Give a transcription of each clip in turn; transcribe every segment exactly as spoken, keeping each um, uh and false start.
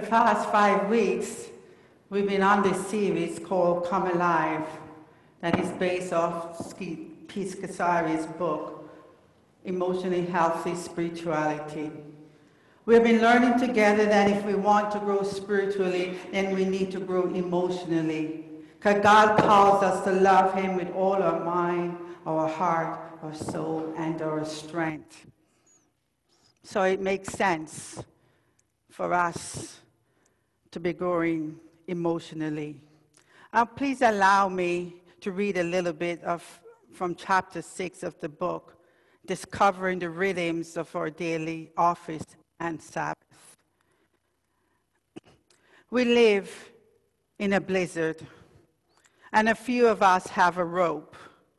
past five weeks, we've been on this series called Come Alive, that is based off Pete Scazzeri's book, Emotionally Healthy Spirituality. We've been learning together that if we want to grow spiritually, then we need to grow emotionally. Because God calls us to love Him with all our mind, our heart, our soul, and our strength. So it makes sense for us to be growing emotionally. Now, please allow me to read a little bit of from chapter six of the book, Discovering the Rhythms of Our Daily Office and Sabbath. We live in a blizzard, and a few of us have a rope.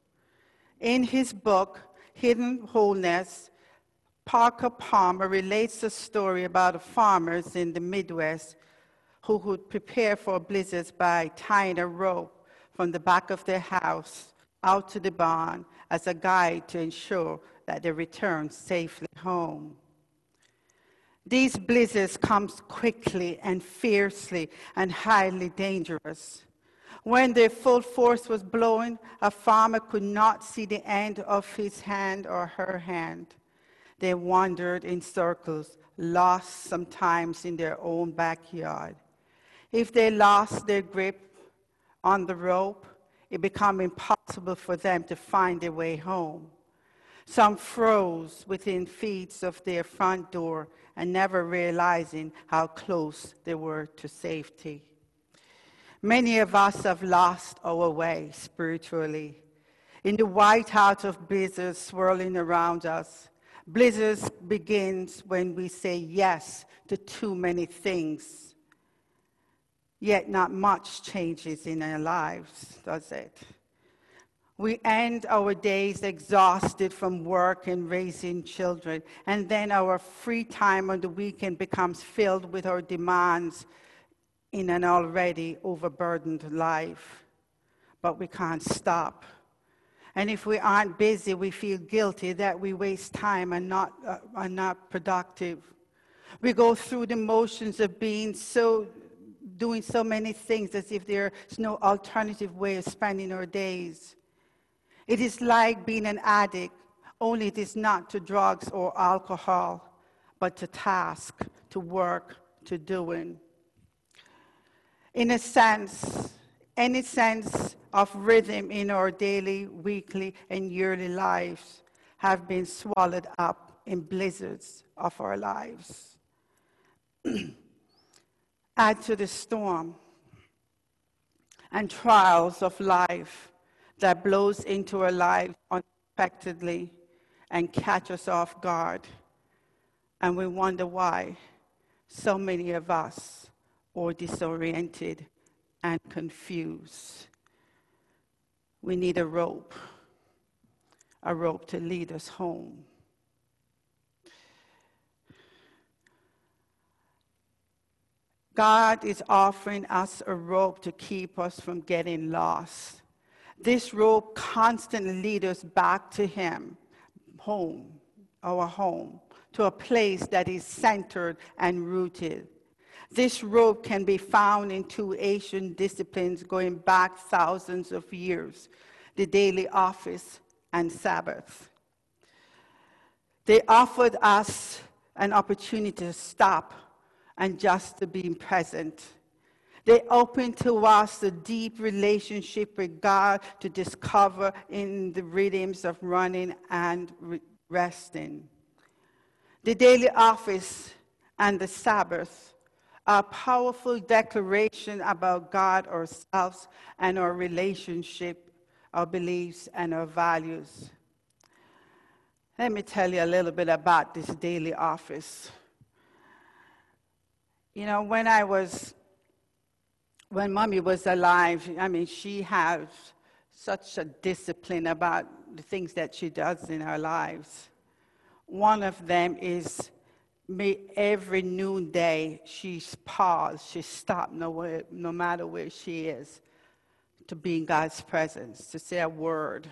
In his book, Hidden Wholeness, Parker Palmer relates a story about the farmers in the Midwest who would prepare for blizzards by tying a rope from the back of their house out to the barn as a guide to ensure that they return safely home. These blizzards come quickly and fiercely and highly dangerous. When their full force was blowing, a farmer could not see the end of his hand or her hand. They wandered in circles, lost sometimes in their own backyard. If they lost their grip on the rope, it became impossible for them to find their way home. Some froze within feet of their front door and never realizing how close they were to safety. Many of us have lost our way spiritually. In the whiteout of blizzards swirling around us, blizzards begins when we say yes to too many things. Yet not much changes in our lives, does it? We end our days exhausted from work and raising children, and then our free time on the weekend becomes filled with our demands in an already overburdened life. But we can't stop. And if we aren't busy, we feel guilty that we waste time and not, uh, are not productive. We go through the motions of being so, doing so many things as if there's no alternative way of spending our days. It is like being an addict, only it is not to drugs or alcohol, but to task, to work, to doing. In a sense, any sense of rhythm in our daily, weekly, and yearly lives have been swallowed up in blizzards of our lives. Add to the storm and trials of life that blows into our lives unexpectedly and catch us off guard. And we wonder why so many of us are disoriented and confused. We need a rope, a rope to lead us home. God is offering us a rope to keep us from getting lost. This rope constantly leads us back to Him, home, our home, to a place that is centered and rooted. This rope can be found in two ancient disciplines going back thousands of years, the daily office and Sabbath. They offered us an opportunity to stop and just to be present. They opened to us a deep relationship with God to discover in the rhythms of running and re- resting. The daily office and the Sabbath are powerful declaration about God, ourselves, and our relationship, our beliefs, and our values. Let me tell you a little bit about this daily office. You know, when I was, when Mommy was alive, I mean, she has such a discipline about the things that she does in her lives. One of them is me, every noonday, she's paused, she stopped nowhere, no matter where she is, to be in God's presence, to say a word.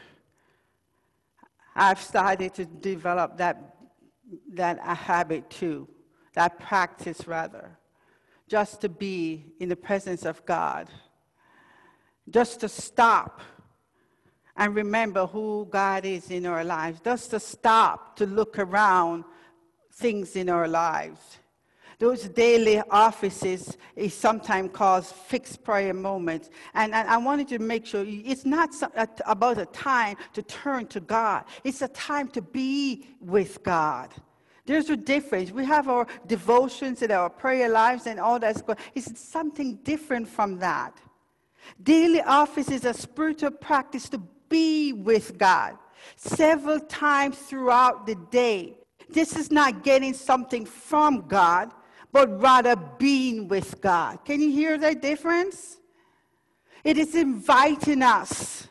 I've started to develop that, that a habit too, that practice rather, just to be in the presence of God, just to stop and remember who God is in our lives, just to stop to look around things in our lives. Those daily offices is sometimes called fixed prayer moments. And, and I wanted to make sure it's not so, uh, about a time to turn to God. It's a time to be with God. There's a difference. We have our devotions and our prayer lives and all that's going. It's something different from that. Daily office is a spiritual practice to be with God several times throughout the day. This is not getting something from God, but rather being with God. Can you hear that difference? It is inviting us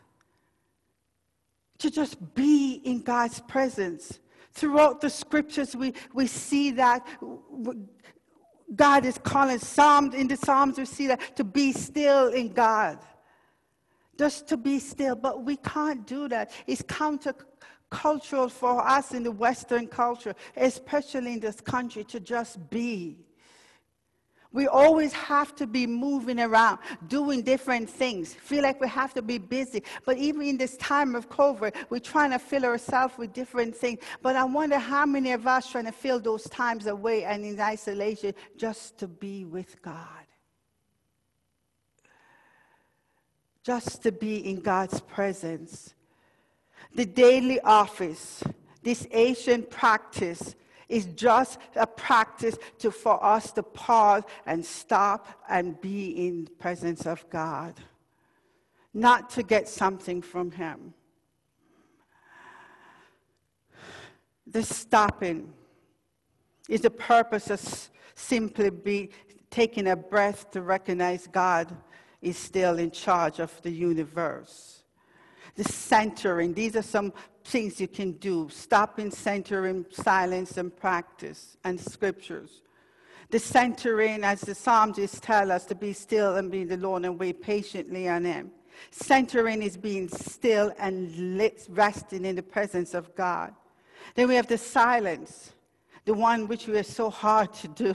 to just be in God's presence. Throughout the scriptures, we, we see that God is calling Psalms, in the Psalms we see that to be still in God. Just to be still, but we can't do that. It's countercultural for us in the Western culture, especially in this country, to just be. We always have to be moving around, doing different things, feel like we have to be busy. But even in this time of COVID, we're trying to fill ourselves with different things. But I wonder how many of us trying to fill those times away and in isolation just to be with God. Just to be in God's presence. The daily office, this ancient practice, is just a practice to, for us to pause and stop and be in the presence of God. Not to get something from Him. The stopping is the purpose of simply be taking a breath to recognize God is still in charge of the universe. The centering, these are some things you can do. Stopping, centering, silence, and practice, and scriptures. The centering, as the Psalms tell us, to be still and be the Lord and wait patiently on Him. Centering is being still and resting in the presence of God. Then we have the silence, the one which we are so hard to do.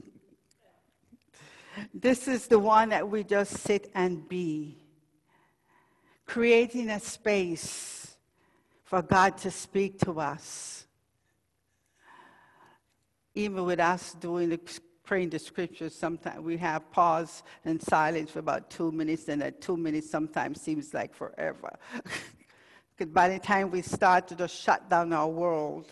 This is the one that we just sit and be, creating a space for God to speak to us. Even with us doing the, praying the scriptures, sometimes we have pause and silence for about two minutes, and that two minutes sometimes seems like forever. Because by the time we start to just shut down our world,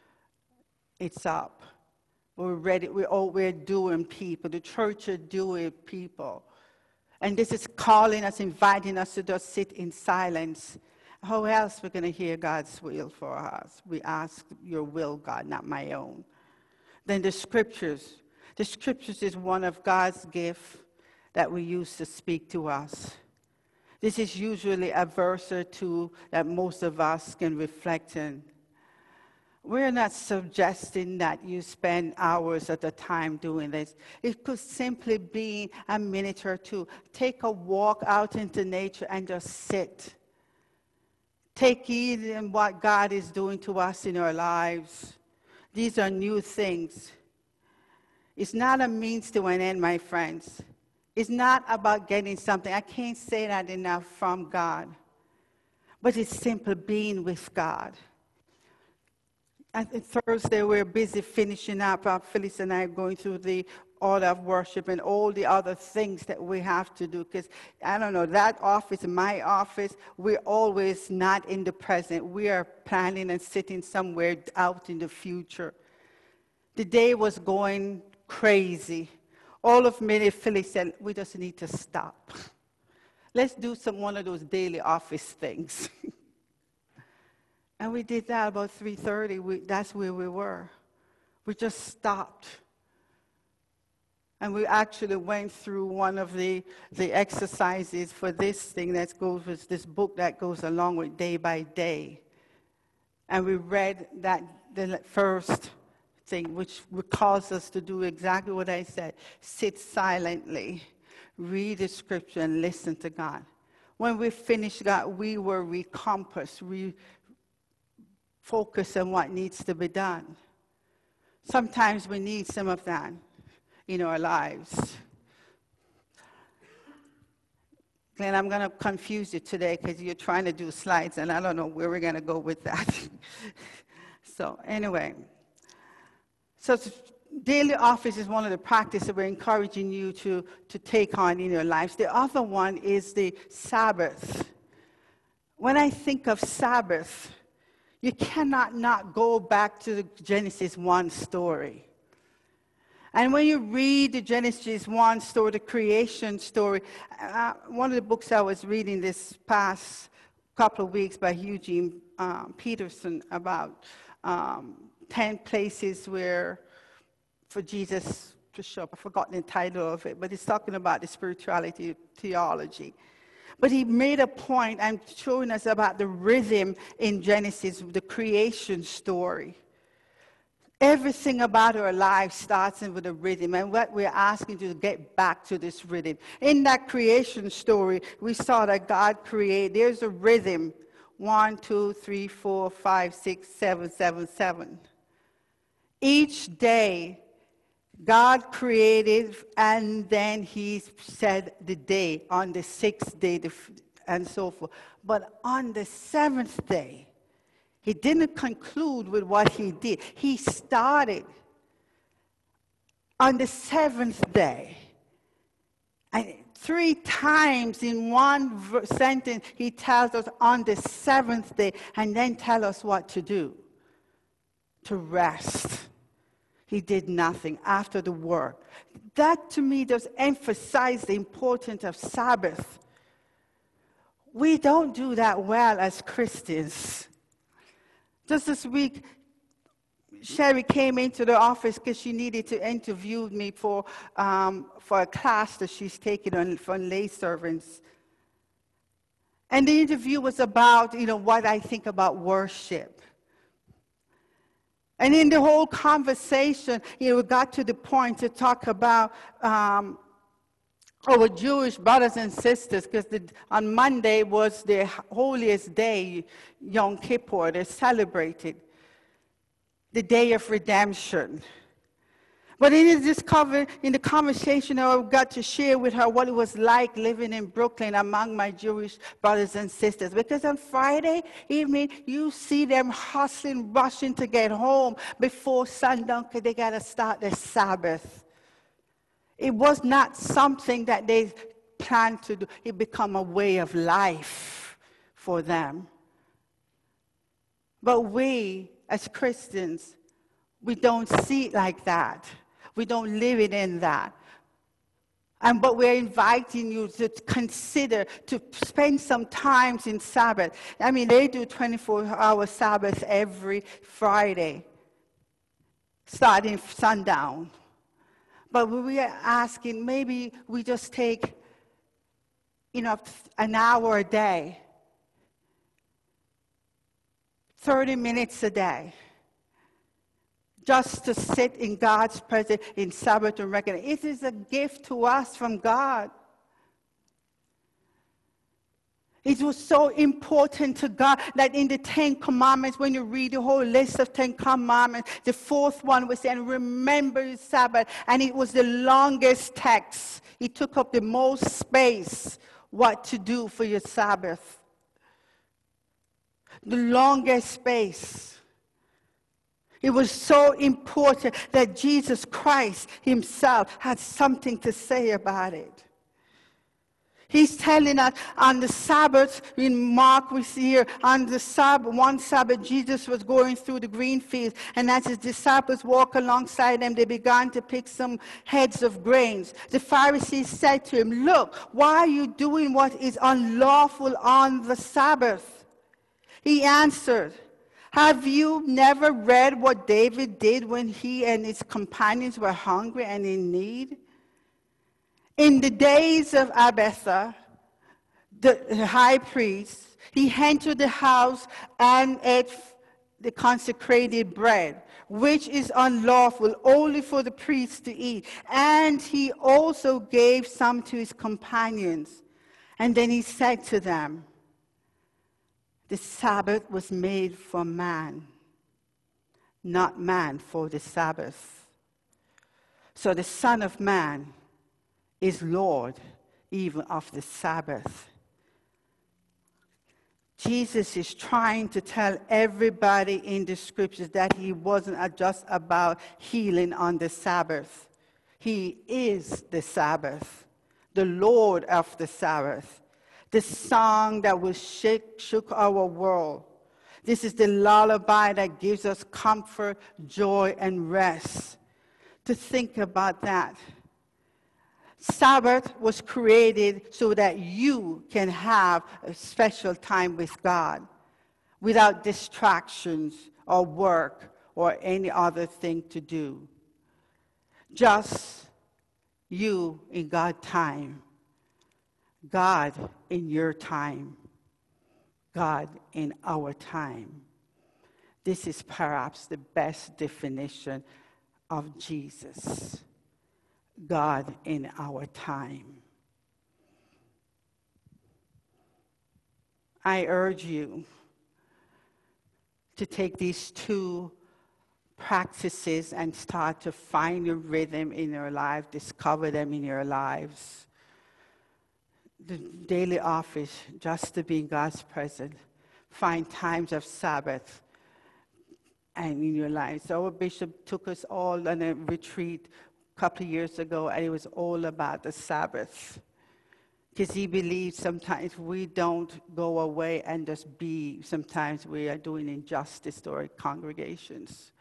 it's up. We're ready. We're, all, we're doing people. The church are doing people. And this is calling us, inviting us to just sit in silence. How else we're going to hear God's will for us? We ask your will, God, not my own. Then the scriptures. The scriptures is one of God's gifts that we use to speak to us. This is usually a verse or two that most of us can reflect in. We're not suggesting that you spend hours at a time doing this. It could simply be a minute or two. Take a walk out into nature and just sit. Take heed in what God is doing to us in our lives. These are new things. It's not a means to an end, my friends. It's not about getting something. I can't say that enough from God. But it's simply being with God. And Thursday, we're busy finishing up. Uh, Phyllis and I are going through the order of worship and all the other things that we have to do. Because, I don't know, that office, my office, we're always not in the present. We are planning and sitting somewhere out in the future. The day was going crazy. All of me and Phyllis said, we just need to stop. Let's do some one of those daily office things. And we did that about three thirty. We, that's where we were. We just stopped. And we actually went through one of the, the exercises for this thing that goes with this book that goes along with Day by Day. And we read that the first thing, which calls us to do exactly what I said. Sit silently, read the scripture, and listen to God. When we finished that, we were recompassed, we focus on what needs to be done. Sometimes we need some of that in our lives. Glenn, I'm going to confuse you today because you're trying to do slides, and I don't know where we're going to go with that. So anyway, so daily office is one of the practices that we're encouraging you to, to take on in your lives. The other one is the Sabbath. When I think of Sabbath, you cannot not go back to the Genesis one story. And when you read the Genesis one story, the creation story, uh, one of the books I was reading this past couple of weeks by Eugene um, Peterson about um, ten places where for Jesus to show up. I've forgotten the title of it, but it's talking about the spirituality theology. But he made a point and showing us about the rhythm in Genesis, the creation story. Everything about our life starts with a rhythm, and what we're asking to get back to this rhythm. In that creation story, we saw that God created, there's a rhythm, one, two, three, four, five, six, seven, seven, seven. Each day, God created, and then he said the day, on the sixth day, and so forth. But on the seventh day, he didn't conclude with what he did. He started on the seventh day. And three times in one sentence, he tells us on the seventh day, and then tell us what to do. To rest. He did nothing after the work. That, to me, does emphasize the importance of Sabbath. We don't do that well as Christians. Just this week, Sherry came into the office because she needed to interview me for, um, for a class that she's taking on, for lay servants. And the interview was about, you know, what I think about worship. And in the whole conversation, you know, we got to the point to talk about um, our Jewish brothers and sisters, because on Monday was the holiest day, Yom Kippur. They celebrated the day of redemption. But in, this cover, in the conversation, I got to share with her what it was like living in Brooklyn among my Jewish brothers and sisters. Because on Friday evening, you see them hustling, rushing to get home before sundown because they got to start their Sabbath. It was not something that they planned to do. It became a way of life for them. But we, as Christians, we don't see it like that. We don't live it in that. And but we're inviting you to consider, to spend some time in Sabbath. I mean, they do twenty-four hour Sabbath every Friday, starting sundown. But we are asking, maybe we just take, you know, an hour a day, thirty minutes a day, just to sit in God's presence in Sabbath and recognize. It is a gift to us from God. It was so important to God that in the Ten Commandments, when you read the whole list of Ten Commandments, the fourth one was saying, remember the Sabbath. And it was the longest text. It took up the most space, what to do for your Sabbath. The longest space. It was so important that Jesus Christ himself had something to say about it. He's telling us on the Sabbath, in Mark we see here, on the Sabbath, one Sabbath, Jesus was going through the green fields, and as his disciples walked alongside him, they began to pick some heads of grains. The Pharisees said to him, look, why are you doing what is unlawful on the Sabbath? He answered, have you never read what David did when he and his companions were hungry and in need? In the days of Abiathar, the high priest, he entered the house and ate the consecrated bread, which is unlawful only for the priest to eat. And he also gave some to his companions. And then he said to them, the Sabbath was made for man, not man for the Sabbath. So the Son of Man is Lord even of the Sabbath. Jesus is trying to tell everybody in the scriptures that he wasn't just about healing on the Sabbath. He is the Sabbath, the Lord of the Sabbath, the song that will shake, shook our world. This is the lullaby that gives us comfort, joy, and rest. To think about that. Sabbath was created so that you can have a special time with God without distractions or work or any other thing to do. Just you in God's time, God in your time, God in our time. This is perhaps the best definition of Jesus. God in our time. I urge you to take these two practices and start to find your rhythm in your life, discover them in your lives. The daily office, just to be in God's presence. Find times of Sabbath and in your life. So our bishop took us all on a retreat a couple of years ago, and it was all about the Sabbath. Because he believes sometimes we don't go away and just be. Sometimes we are doing injustice to our congregations.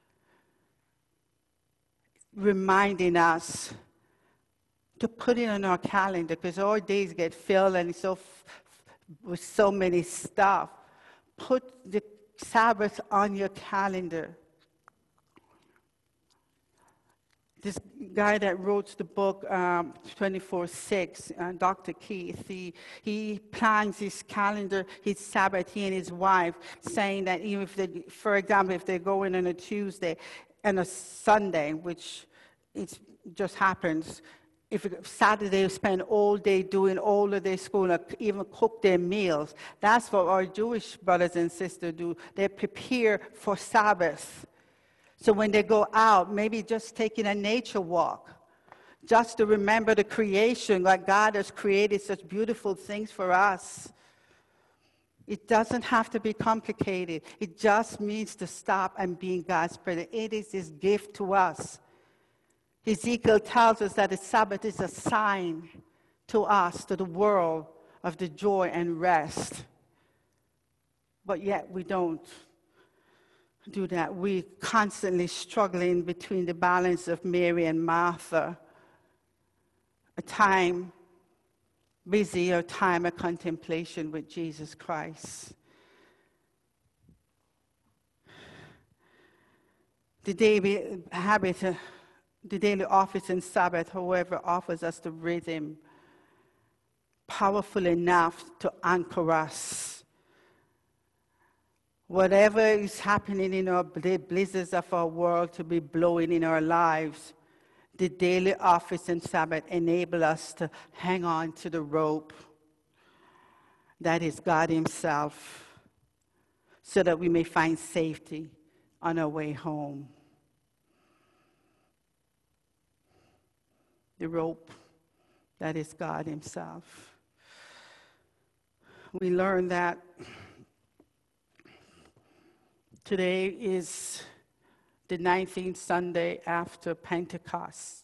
Reminding us to put it on our calendar, because our days get filled and so f- with so many stuff. Put the Sabbath on your calendar. This guy that wrote the book um, twenty-four six, uh, Doctor Keith, he, he plans his calendar, his Sabbath, he and his wife, saying that even if they, for example, if they go in on a Tuesday and a Sunday, which it just happens, if Saturday they spend all day doing all of their school, or even cook their meals. That's what our Jewish brothers and sisters do. They prepare for Sabbath. So when they go out, maybe just taking a nature walk, just to remember the creation, like God has created such beautiful things for us. It doesn't have to be complicated. It just means to stop and be in God's presence. It is His gift to us. Ezekiel tells us that the Sabbath is a sign to us, to the world, of the joy and rest. But yet we don't do that. We're constantly struggling between the balance of Mary and Martha. A time busy or time of contemplation with Jesus Christ. The daily habit, uh, the daily office and Sabbath, however, offers us the rhythm powerful enough to anchor us. Whatever is happening in our blizzards of our world to be blowing in our lives, the daily office and Sabbath enable us to hang on to the rope that is God Himself, so that we may find safety on our way home. The rope that is God Himself. We learn that today is the nineteenth Sunday after Pentecost,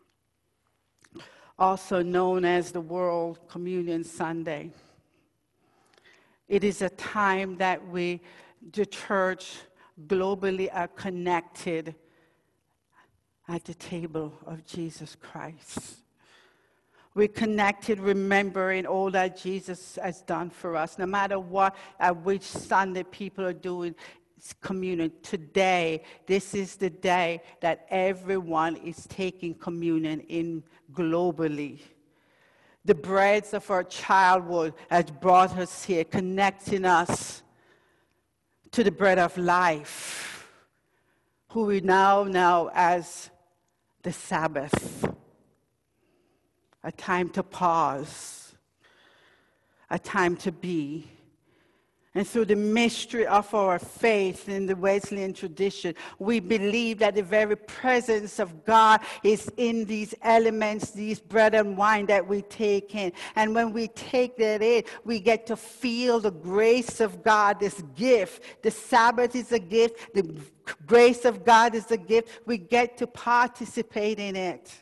also known as the World Communion Sunday. It is a time that we, the church, globally are connected at the table of Jesus Christ. We're connected, remembering all that Jesus has done for us. No matter what, at which Sunday people are doing communion, today, this is the day that everyone is taking communion in globally. The breads of our childhood has brought us here, connecting us to the bread of life, who we now know as the Sabbath. A time to pause, a time to be, And through the mystery of our faith in the Wesleyan tradition, we believe that the very presence of God is in these elements, these bread and wine that we take in. And when we take that in, we get to feel the grace of God, this gift. The Sabbath is a gift. The grace of God is a gift. We get to participate in it.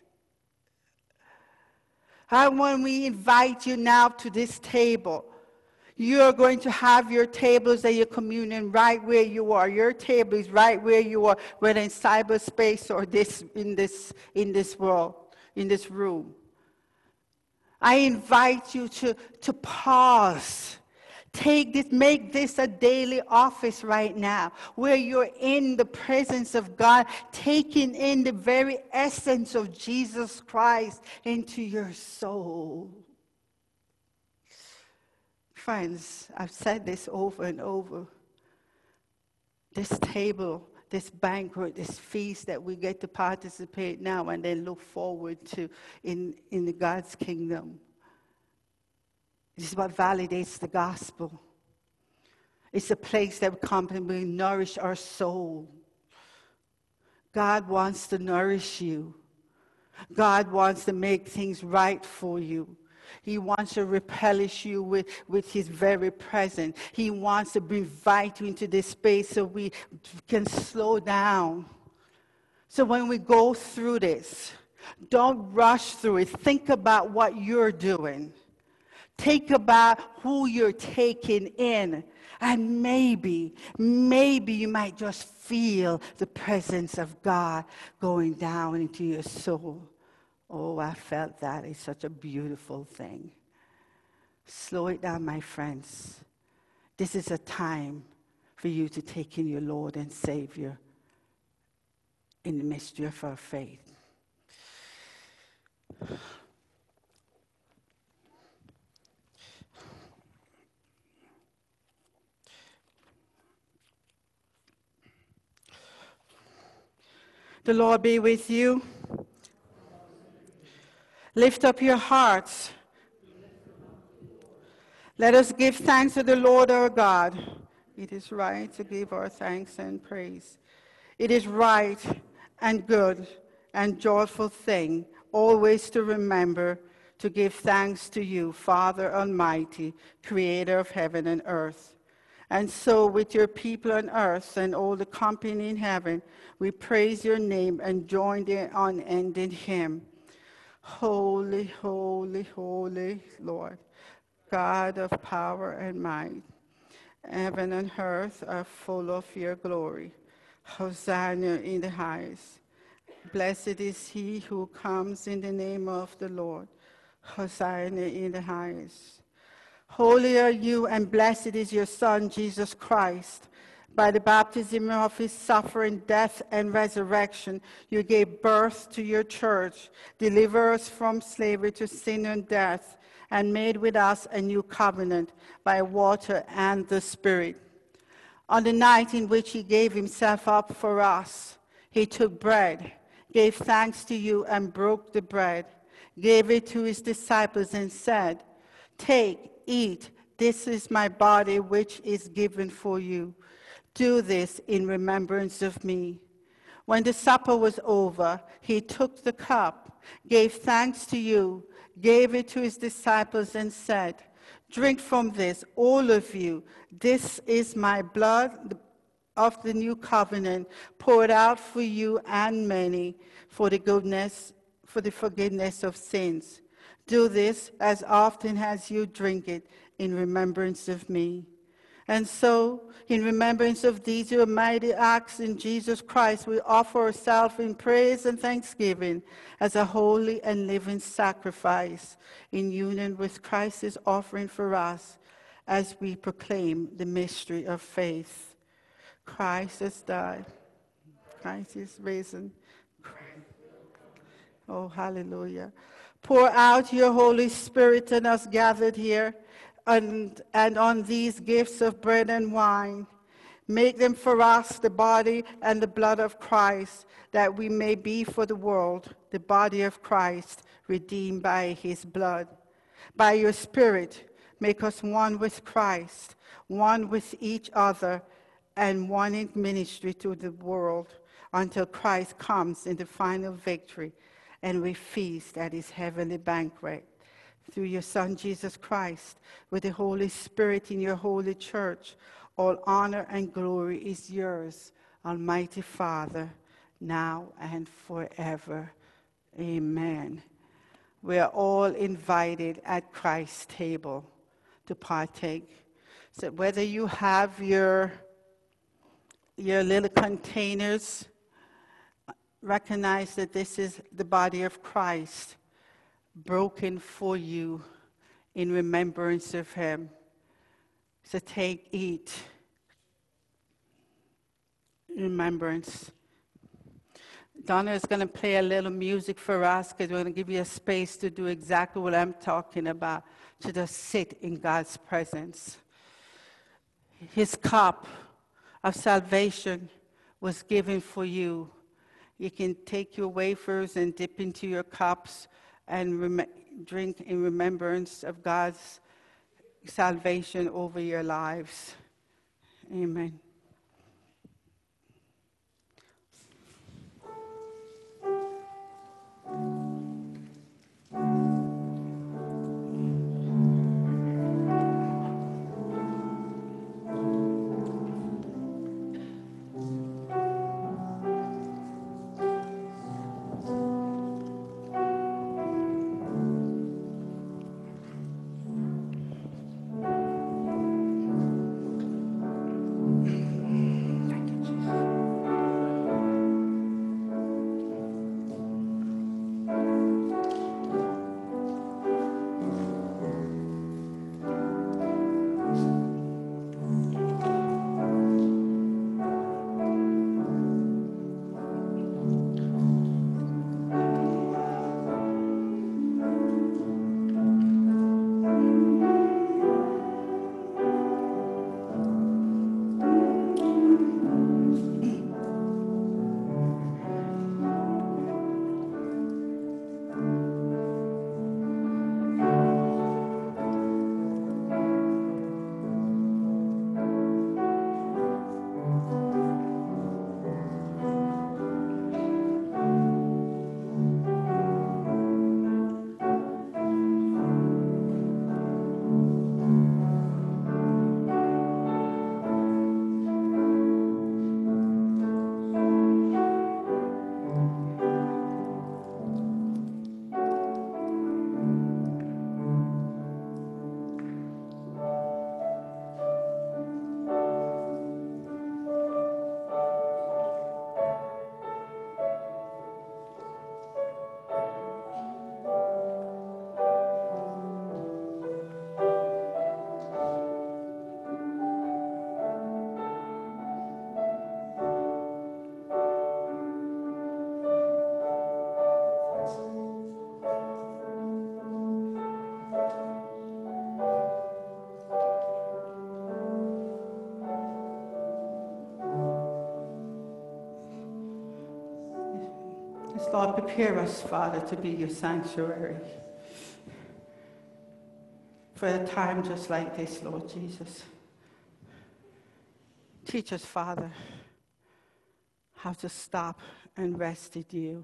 And when we invite you now to this table, you're going to have your tables and your communion right where you are. Your table is right where you are, whether in cyberspace or this in this in this world, in this room. I invite you to, to pause. Take this, make this a daily office right now, where you're in the presence of God, taking in the very essence of Jesus Christ into your soul. Friends, I've said this over and over. This table, this banquet, this feast that we get to participate now and then look forward to in, in the God's kingdom. This is what validates the gospel. It's a place that comes and will nourish our soul. God wants to nourish you. God wants to make things right for you. He wants to replenish you with, with his very presence. He wants to invite you into this space so we can slow down. So when we go through this, don't rush through it. Think about what you're doing. Think about who you're taking in. And maybe, maybe you might just feel the presence of God going down into your soul. Oh, I felt that. It's such a beautiful thing. Slow it down, my friends. This is a time for you to take in your Lord and Savior in the mystery of our faith. The Lord be with you. Lift up your hearts. Let us give thanks to the Lord our God. It is right to give our thanks and praise. It is right and good and joyful thing always to remember to give thanks to you, Father Almighty, creator of heaven and earth. And so with your people on earth and all the company in heaven, we praise your name and join the unending hymn. Holy, holy, holy Lord, God of power and might. Heaven and earth are full of your glory. Hosanna in the highest. Blessed is he who comes in the name of the Lord. Hosanna in the highest. Holy are you and blessed is your Son, Jesus Christ. By the baptism of his suffering, death, and resurrection, you gave birth to your church, deliver us from slavery to sin and death, and made with us a new covenant by water and the Spirit. On the night in which he gave himself up for us, he took bread, gave thanks to you, and broke the bread, gave it to his disciples, and said, "Take, eat, this is my body which is given for you. Do this in remembrance of me." When the supper was over, he took the cup, gave thanks to you, gave it to his disciples, and said, "Drink from this, all of you. This is my blood of the new covenant, poured out for you and many for the goodness, for the forgiveness of sins. Do this as often as you drink it in remembrance of me." And so, in remembrance of these your mighty acts in Jesus Christ, we offer ourselves in praise and thanksgiving as a holy and living sacrifice in union with Christ's offering for us as we proclaim the mystery of faith. Christ has died. Christ is risen. Oh, hallelujah. Pour out your Holy Spirit on us gathered here, and, and on these gifts of bread and wine. Make them for us the body and the blood of Christ, that we may be for the world the body of Christ, redeemed by his blood. By your Spirit, Make us one with Christ, one with each other, and one in ministry to the world until Christ comes in the final victory and we feast at his heavenly banquet. Through your Son, Jesus Christ, with the Holy Spirit in your holy church, all honor and glory is yours, Almighty Father, now and forever. Amen. We are all invited at Christ's table to partake. So whether you have your, your little containers, recognize that this is the body of Christ broken for you in remembrance of him. So take, eat, remembrance. Donna is going to play a little music for us because we're going to give you a space to do exactly what I'm talking about, to just sit in God's presence. His cup of salvation was given for you. You can take your wafers and dip into your cups and rem- drink in remembrance of God's salvation over your lives. Amen. Lord, prepare us, Father, to be your sanctuary for a time just like this, Lord Jesus. Teach us, Father, how to stop and rest in you.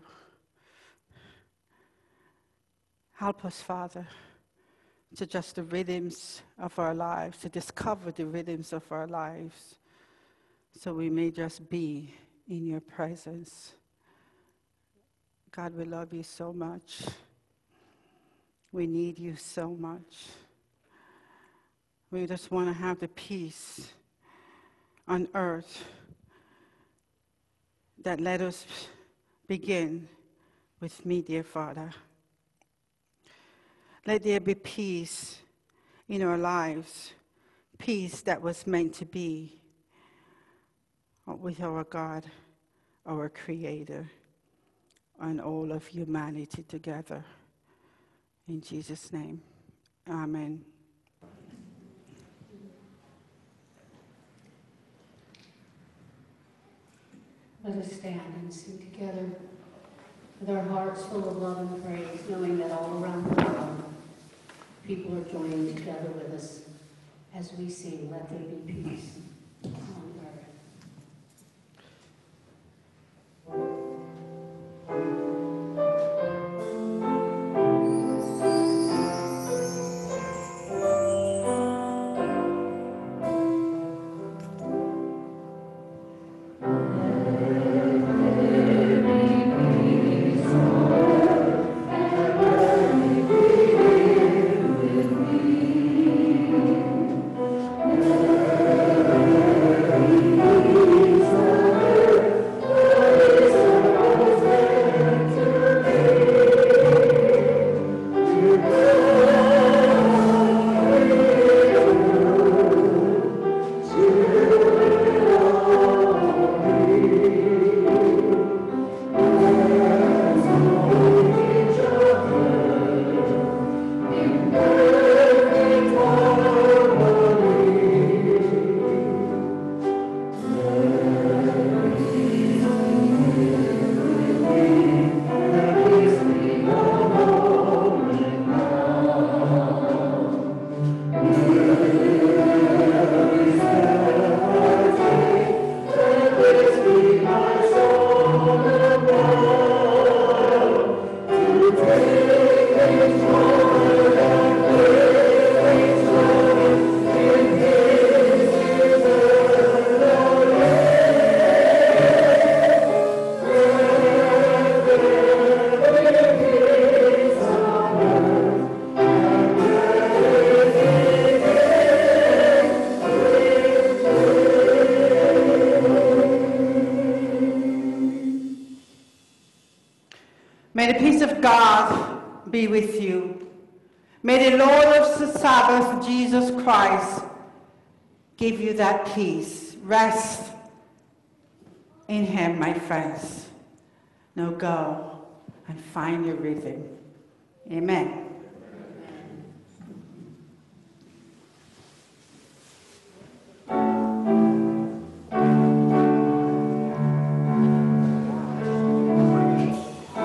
Help us, Father, to just the rhythms of our lives, to discover the rhythms of our lives, so we may just be in your presence. God, we love you so much. We need you so much. We just want to have the peace on earth that let us begin with me, dear Father. Let there be peace in our lives, peace that was meant to be with our God, our Creator, and all of humanity together. In Jesus' name, amen. Let us stand and sing together with our hearts full of love and praise, knowing that all around the world people are joining together with us as we sing, "Let There Be Peace on Earth." May the peace of God be with you. May the Lord of the Sabbath, Jesus Christ, give you that peace. Rest in him, my friends. Now go and find your rhythm. Amen.